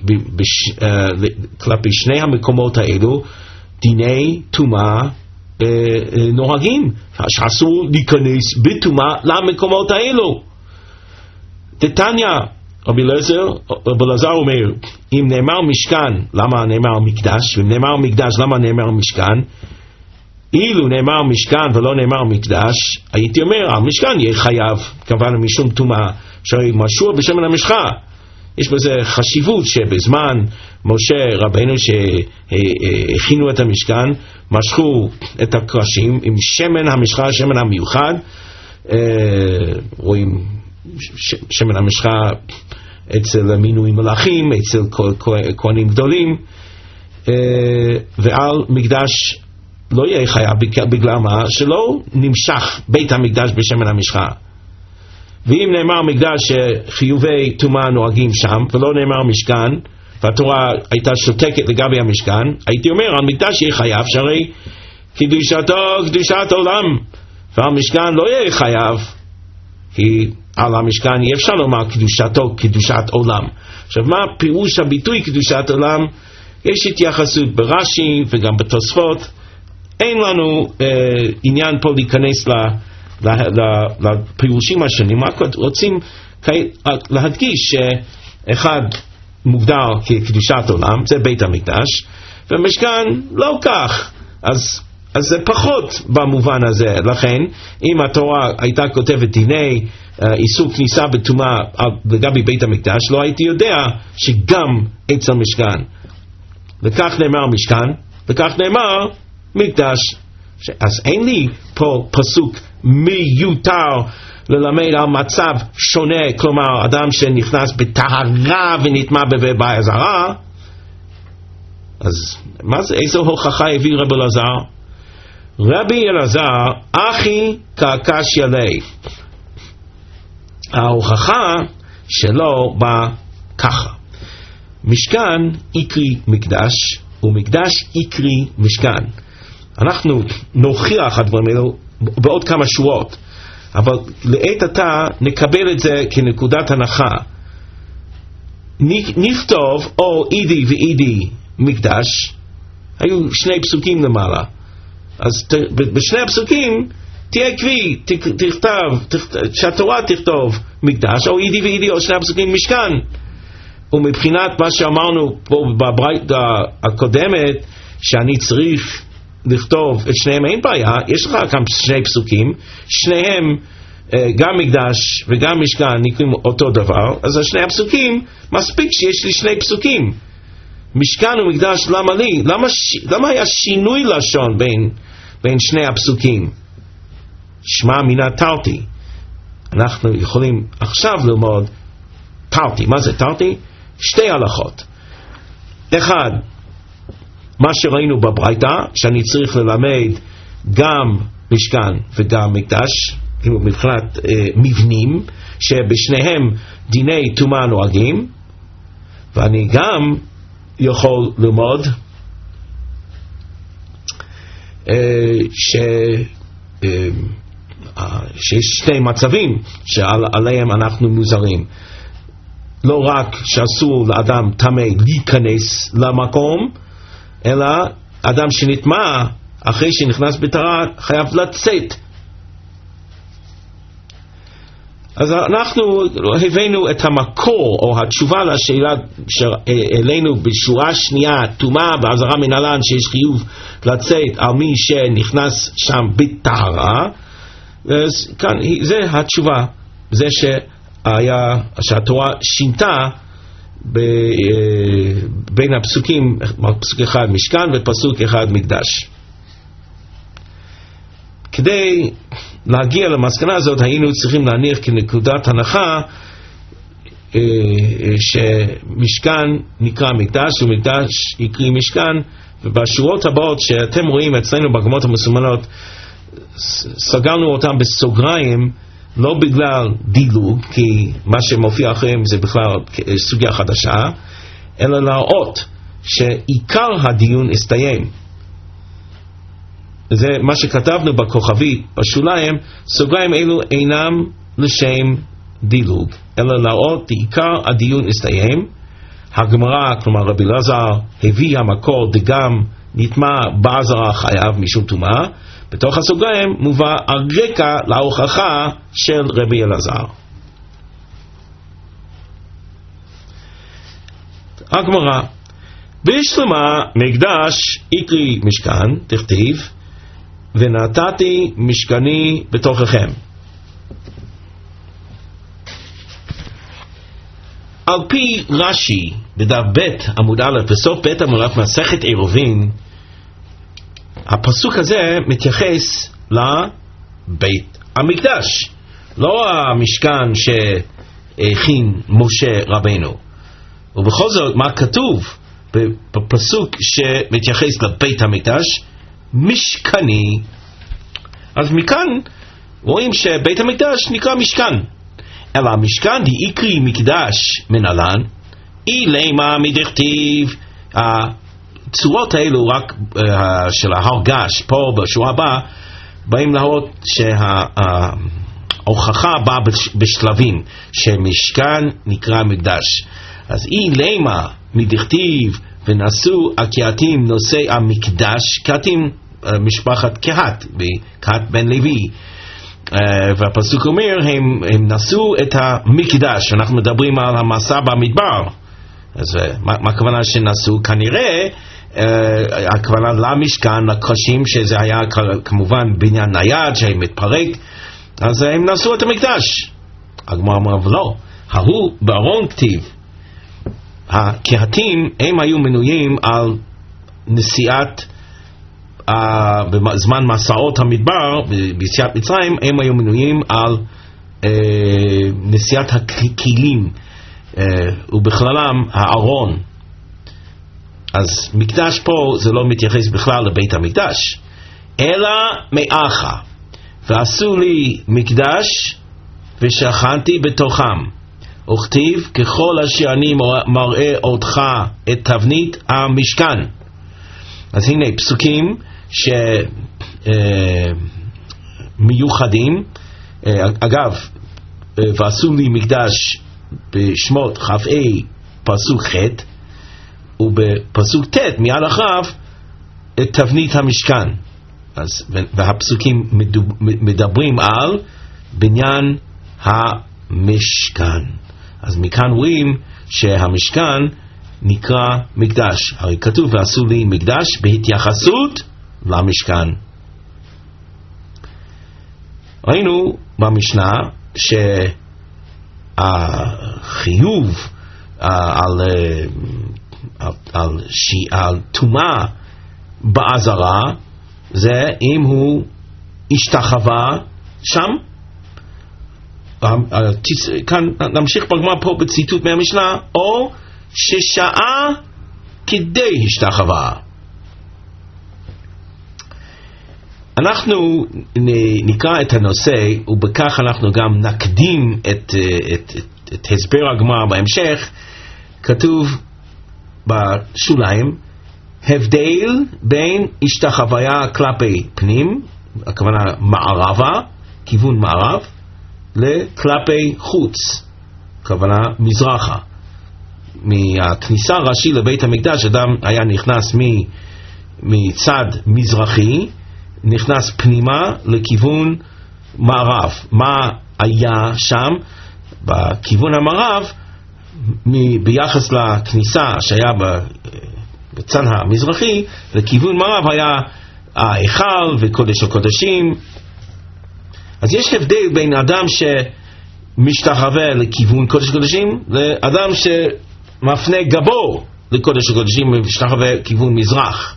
שכלפי שני המקומות האלו, דיני טומאה נוהגים, שאסור להיכנס בטומאה למקומות האלו. דתניא, רבי אלעזר אומר, אם נאמר משכן, למה נאמר מקדש? ואם נאמר מקדש, למה נאמר משכן? אילו נאמר משכן ולא נאמר מקדש, הייתי אומר, המשכן יהיה חייב, כמובן משום טומאה, שהרי משוע בשמן המשחה. יש בזה חשיבות שבזמן משה רבנו שהכינו את המשכן, משכו את הקרשים עם שמן המשחה, שמן המיוחד, רואים שמן המשחה אצל מינוי מלאכים, אצל כהנים גדולים, ועל מקדש לא יהיה חייב בגלל מה? שלא נמשך בית המקדש בשמן המשחה. ואם נאמר מקדש שחיובי טומאה נוהגים שם, ולא נאמר משכן, והתורה הייתה שותקת לגבי המשכן, הייתי אומר, על מקדש יהיה חייב, שהרי קדושתו קדושת עולם, ועל משכן לא יהיה חייב, כי על המשכן אי אפשר לומר קדושתו קדושת עולם. עכשיו, מה פירוש הביטוי קדושת עולם? יש התייחסות ברש"י וגם בתוספות. אין לנו אה, עניין פה להיכנס ל... לפירושים השונים, רק רוצים להדגיש שאחד מוגדר כקדושת עולם, זה בית המקדש, ומשכן לא כך, אז, אז זה פחות במובן הזה. לכן אם התורה הייתה כותבת דיני איסור כניסה בטומאה לגבי בית המקדש, לא הייתי יודע שגם אצל משכן, וכך נאמר משכן וכך נאמר מקדש. אז אין לי פה פסוק מיותר ללמד על מצב שונה, כלומר אדם שנכנס בטהרה ונטמא בבעיה זרה. אז מה זה, איזו הוכחה הביא רבי אלעזר? רבי אלעזר אחי כקשיא ליה, ההוכחה שלו בא ככה: משכן יקרי מקדש ומקדש יקרי משכן. אנחנו נוכיח הדברים האלו בעוד כמה שורות, אבל לעת עתה נקבל את זה כנקודת הנחה. נכתוב או אידי ואידי מקדש, היו שני פסוקים למעלה, אז בשני הפסוקים תהיה עקבי, תכתב, שהתורה תכתוב מקדש, או אידי ואידי, או שני הפסוקים משכן. ומבחינת מה שאמרנו פה בברייתא הקודמת, שאני צריך לכתוב את שניהם, אין בעיה, יש לך כאן שני פסוקים, שניהם גם מקדש וגם משכן נקראים אותו דבר, אז השני הפסוקים מספיק שיש לי שני פסוקים. משכן ומקדש, למה לי? למה, למה היה שינוי לשון בין, בין שני הפסוקים? שמע מינה תרתי. אנחנו יכולים עכשיו ללמוד תרתי. מה זה תרתי? שתי הלכות. אחד, מה שראינו בברייתא, שאני צריך ללמד גם משכן וגם מקדש, מבחינת אה, מבנים, שבשניהם דיני טומאה נוהגים, ואני גם יכול ללמוד אה, ש, אה, שיש שני מצבים שעליהם אנחנו מוזרים. לא רק שאסור לאדם טמא להיכנס למקום, אלא אדם שנטמא אחרי שנכנס בטהרה חייב לצאת. אז אנחנו הבאנו את המקור או התשובה לשאלה שאלינו בשורה שנייה, טומאה בעזרה מנהלן שיש חיוב לצאת על מי שנכנס שם בטהרה. אז כאן זה התשובה, זה שהיה, שהתורה שינתה ב, בין הפסוקים, פסוק אחד משכן ופסוק אחד מקדש. כדי להגיע למסקנה הזאת היינו צריכים להניח כנקודת הנחה שמשכן נקרא מקדש ומקדש יקרא משכן, ובשורות הבאות שאתם רואים אצלנו בגמות המסומנות סגרנו אותם בסוגריים לא בגלל דילוג, כי מה שמופיע אחריהם זה בכלל סוגיה חדשה, אלא להראות שעיקר הדיון הסתיים. זה מה שכתבנו בכוכבית בשוליים, סוגריים אלו אינם לשם דילוג, אלא להראות עיקר הדיון הסתיים. הגמרא, כלומר רבי אלעזר, הביא המקור דגם נטמע בעזרה חייב משום טומאה. בתוך הסוגריים מובא הרקע להוכחה של רבי אלעזר. הגמרא, בשלמה מקדש יקרי משכן, תכתיב, ונתתי משכני בתוככם. על פי רש"י בדף ב' עמוד א' בסוף ב' עמוד מסכת עירובין, הפסוק הזה מתייחס לבית המקדש, לא המשכן שהכין משה רבנו. ובכל זאת, מה כתוב בפסוק שמתייחס לבית המקדש? משכני. אז מכאן רואים שבית המקדש נקרא משכן. אלא המשכן דאיקרי מקדש מנהלן, אי לימה מדכתיב. הצורות האלו רק uh, של ההרגש פה בשורה הבאה באים להראות שההוכחה באה בשלבים שמשכן נקרא מקדש. אז אי לימה מדכתיב ונשאו הקהתים נושאי המקדש, קהתים משפחת קהת, קהת בן לוי, uh, והפסוק אומר הם, הם נשאו את המקדש. אנחנו מדברים על המסע במדבר, אז uh, מה, מה הכוונה שנשאו? כנראה uh, הכוונה למשכן, לקרשים, שזה היה כמובן בניין נייד שהם מתפרק, אז uh, הם נשאו את המקדש. הגמרא אמר לא, ההוא בארון כתיב, הקהתים הם היו מנויים על נסיעת uh, בזמן מסעות המדבר ביציאת מצרים, הם היו מנויים על uh, נסיעת הכלים uh, ובכללם הארון. אז מקדש פה זה לא מתייחס בכלל לבית המקדש, אלא מאחה ועשו לי מקדש ושכנתי בתוכם, וכתיב ככל אשר אני מראה אותך את תבנית המשכן. אז הנה פסוקים שמיוחדים. אגב, ועשו לי מקדש בשמות כ"ה פסוק ח', ובפסוק ט' מיד אחריו את תבנית המשכן. אז והפסוקים מדברים על בניין המשכן. אז מכאן רואים שהמשכן נקרא מקדש. הרי כתוב ועשו לי מקדש בהתייחסות למשכן. ראינו במשנה שהחיוב על על על טומאה בעזרה זה אם הוא השתחווה שם. כאן נמשיך בגמרא פה בציטוט מהמשנה, או ששעה כדי השתחווה. אנחנו נקרא את הנושא ובכך אנחנו גם נקדים את, את, את, את הסבר הגמרא בהמשך. כתוב בשוליים הבדל בין השתחוויה כלפי פנים, הכוונה מערבה, כיוון מערב, לכלפי חוץ, הכוונה מזרחה. מהכניסה הראשי לבית המקדש אדם היה נכנס מצד מזרחי, נכנס פנימה לכיוון מערב. מה היה שם בכיוון המערב ביחס לכניסה שהיה בצד המזרחי לכיוון מערב? היה ההיכל וקודש הקודשים. אז יש הבדל בין אדם שמשתחווה לכיוון קודש הקודשים לאדם שמפנה גבו לקודש הקודשים ומשתחווה לכיוון מזרח.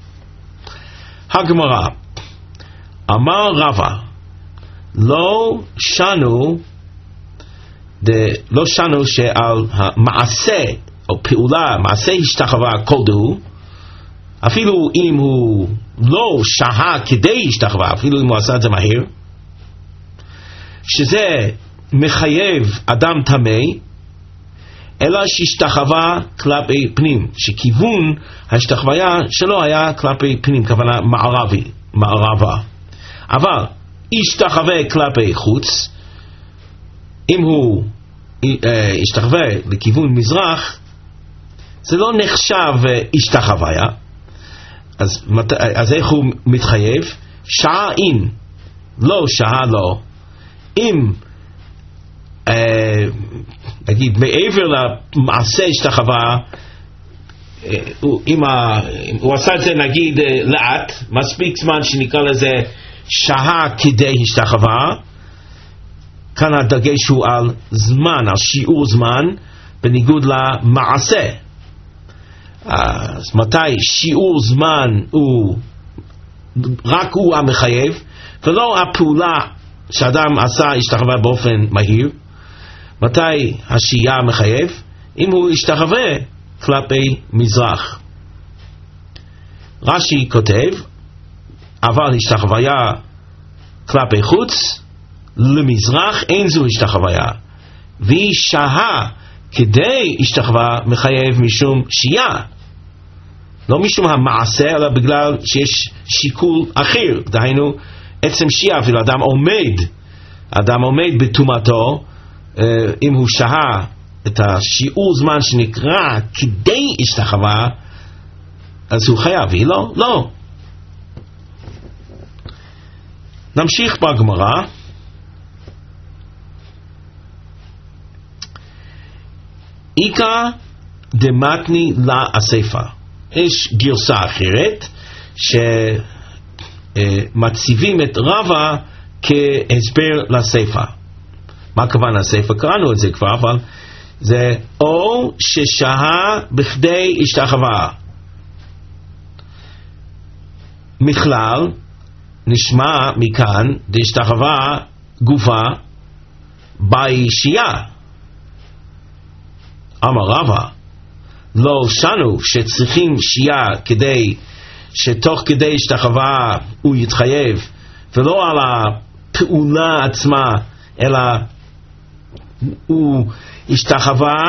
הגמרא, אמר רבא, לא שנו לא שנו שעל המעשה או פעולה, מעשה השתחווה קודו, אפילו אם הוא לא שהה כדי השתחווה, אפילו אם הוא עשה את זה מהר, שזה מחייב אדם טמא, אלא שהשתחווה כלפי פנים, שכיוון ההשתחוויה שלו היה כלפי פנים, כוונה מערבי, מערבה. אבל השתחווה כלפי חוץ, אם הוא השתחווה לכיוון מזרח, זה לא נחשב השתחוויה. אז, אז איך הוא מתחייב? שעה אין, לא שעה לא. אם אה, נגיד מעבר למעשה השתחווה, אה, אם, ה, אם הוא עשה את זה נגיד אה, לאט, מספיק זמן שנקרא לזה שעה כדי השתחווה, כאן הדגש הוא על זמן, על שיעור זמן, בניגוד למעשה. אז מתי שיעור זמן הוא רק הוא המחייב, ולא הפעולה שאדם עשה השתחווה באופן מהיר. מתי השהייה מחייב? אם הוא השתחווה כלפי מזרח. רש"י כותב, אבל השתחוויה כלפי חוץ, למזרח אין זו השתחוויה, והיא שהה כדי השתחווה מחייב משום שהייה, לא משום המעשה, אלא בגלל שיש שיקול אחר. דהיינו, עצם שהייה, אפילו אדם עומד, אדם עומד בטומאתו, אם הוא שהה את השיעור זמן שנקרא כדי השתחווה, אז הוא חייב. היא לא? לא. נמשיך בגמרא. איקה דמתני לה אספה. יש גרסה אחרת שמציבים את רבא כהסבר לספר. מה כוון הספר? קראנו את זה כבר, אבל זה או ששהה בכדי השתחווה. מכלל נשמע מכאן דהשתחווה גופה בישייה. אמר רבא, לא שנו שצריכים שייה כדי שתוך כדי השתחווה הוא יתחייב, ולא על הפעולה עצמה, אלא הוא השתחווה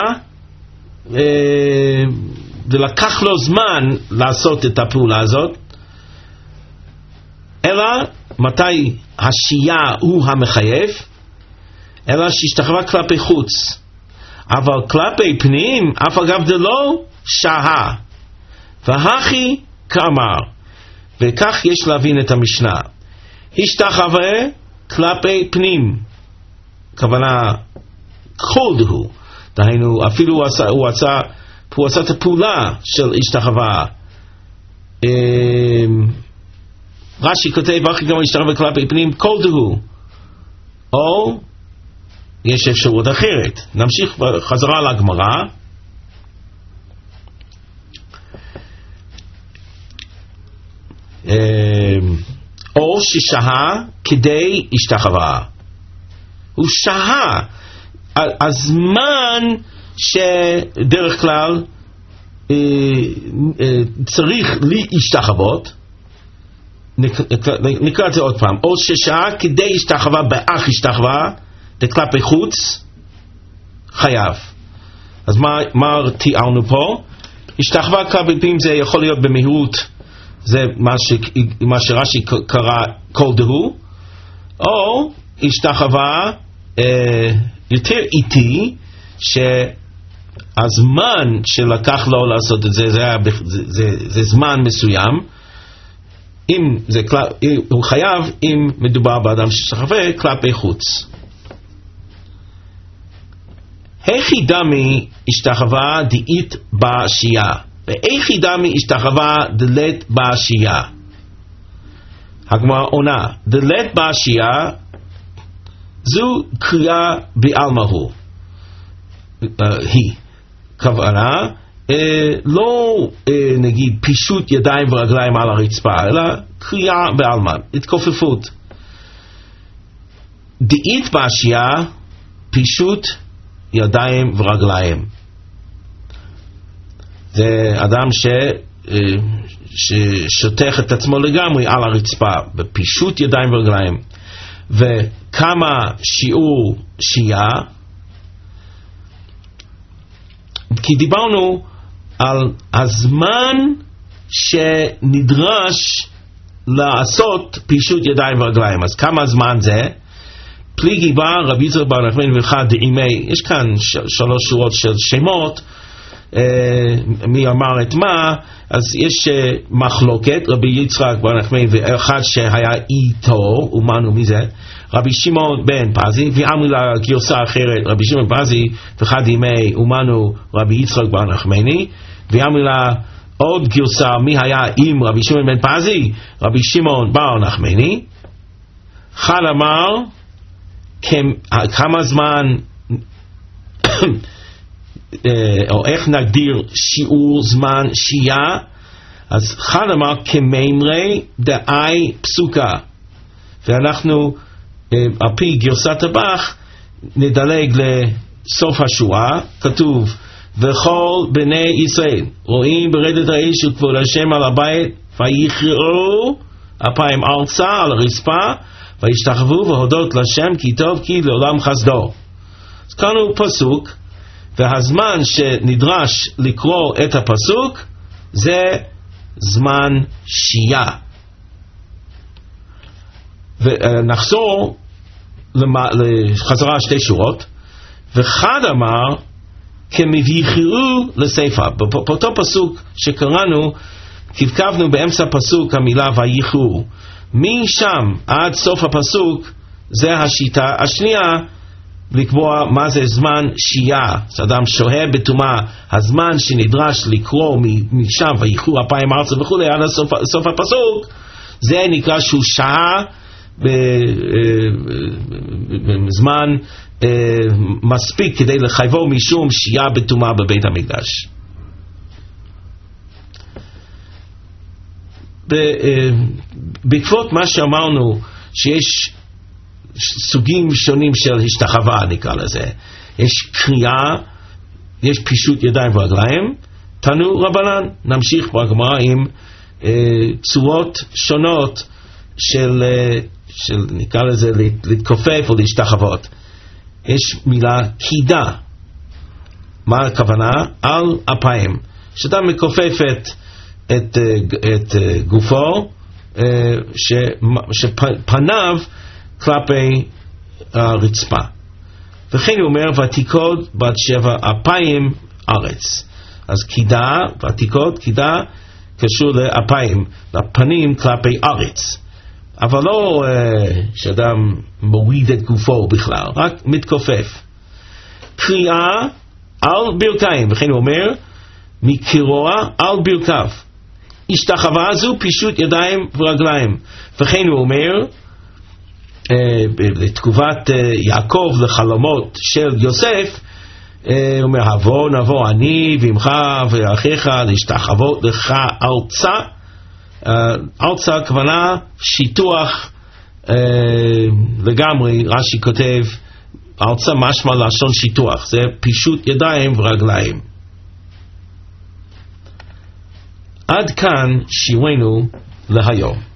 ולקח לו זמן לעשות את הפעולה הזאת. אלא מתי השייה הוא המחייב? אלא שהשתחווה כלפי חוץ. אבל כלפי פנים, אף אגב דלא שהה. והכי כאמר, וכך יש להבין את המשנה. השתחווה כלפי פנים, כוונה כל דהו. דהיינו, אפילו הוא עשה, הוא עשה, הוא עשה את הפעולה של השתחווה. רש"י כותב, וכי גם השתחווה כלפי פנים, כל דהו. או יש אפשרות אחרת. נמשיך חזרה לגמרא. או ששהה כדי השתחווה. הוא שהה. הזמן שדרך כלל צריך להשתחוות, נקרא את זה עוד פעם, או ששהה כדי השתחווה באח השתחווה, כלפי חוץ, חייב. אז מה, מה תיארנו פה? השתחווה כלפי פנים זה יכול להיות במהירות, זה מה, ש, מה שרש"י קרא כל דהו, או השתחווה אה, יותר איטי, שהזמן שלקח לו לעשות את זה, זה, זה, זה, זה זמן מסוים, אם זה, הוא חייב אם מדובר באדם ששתחווה כלפי חוץ. היכי דמי השתחווה דאית בשייה, ואיכי דמי השתחווה דלת בשייה. הגמרא עונה, דלת בשייה זו קריאה בעלמא הוא. היא כוונה לא נגיד פישוט ידיים ורגליים על הרצפה, אלא קריאה בעלמא, התכופפות. דאית בשייה פישוט ידיים ורגליים. זה אדם ש, ששוטח את עצמו לגמרי על הרצפה, בפישוט ידיים ורגליים. וכמה שיעור שיעה, כי דיברנו על הזמן שנדרש לעשות פישוט ידיים ורגליים. אז כמה זמן זה? פליגי בא רבי יצחק בר נחמני וחד דעימי, יש כאן ש- שלוש שורות של שמות, אה, מי אמר את מה, אז יש אה, מחלוקת, רבי יצחק בר נחמני ואחד שהיה איתו, אומנו מי זה? רבי שמעון בן פזי, ואמרו לה גרסה אחרת, רבי שמעון פזי וחד דעימי, אומנו רבי יצחק בר נחמני, ואמרו לה עוד גרסה, מי היה עם רבי שמעון בן פזי? רבי שמעון בר נחמני. חד אמר, כמה זמן, או איך נגדיר שיעור זמן שיעה? אז חד אמר, כממרי דאי פסוקה. ואנחנו, על פי גרסת הבח, נדלג לסוף השורה, כתוב, וכל בני ישראל רואים ברדת האש של כבוד השם על הבית, ויכרעו אפיים ארצה על הרצפה, וישתחוו והודות לשם כי טוב כי לעולם חסדו. אז כאן הוא פסוק, והזמן שנדרש לקרוא את הפסוק זה זמן שיעה. ונחזור לחזרה שתי שורות. וחד אמר כמבייכרו לספר. באותו פסוק שקראנו, כתבנו באמצע הפסוק המילה וייכרו. משם עד סוף הפסוק זה השיטה השנייה לקבוע מה זה זמן שיעה. אדם שוהה בטומאה, הזמן שנדרש לקרוא משם וייכרו אפיים ארצה וכו' עד סוף, סוף הפסוק, זה נקרא שהוא שעה בזמן מספיק כדי לחייבו משום שיעה בטומאה בבית המקדש. בעקבות מה שאמרנו שיש סוגים שונים של השתחווה, נקרא לזה, יש קריאה, יש פישוט ידיים ורגליים, תנו רבנן. נמשיך בגמרא עם אה, צורות שונות של, אה, של נקרא לזה להתכופף או להשתחוות. יש מילה קידה. מה הכוונה? על אפיים. שאתה מכופף את, את, את גופו, שפניו כלפי הרצפה. וכן הוא אומר, ותיקוד בת שבע אפיים ארץ. אז קידה, ותיקוד, קידה, קשור לאפיים, לפנים כלפי ארץ. אבל לא uh, שאדם מוריד את גופו בכלל, רק מתכופף. קריאה על ברכיים, וכן הוא אומר, מקרוע על ברכיו. השתחווה זו פישוט ידיים ורגליים. וכן הוא אומר, uh, לתגובת uh, יעקב לחלומות של יוסף, הוא uh, אומר, הבוא נבוא אני ועמך ואחיך להשתחוות לך ארצה. ארצה uh, הכוונה שיטוח uh, לגמרי. רש"י כותב ארצה משמע לשון שיטוח, זה פישוט ידיים ורגליים. עד כאן שירנו להיום.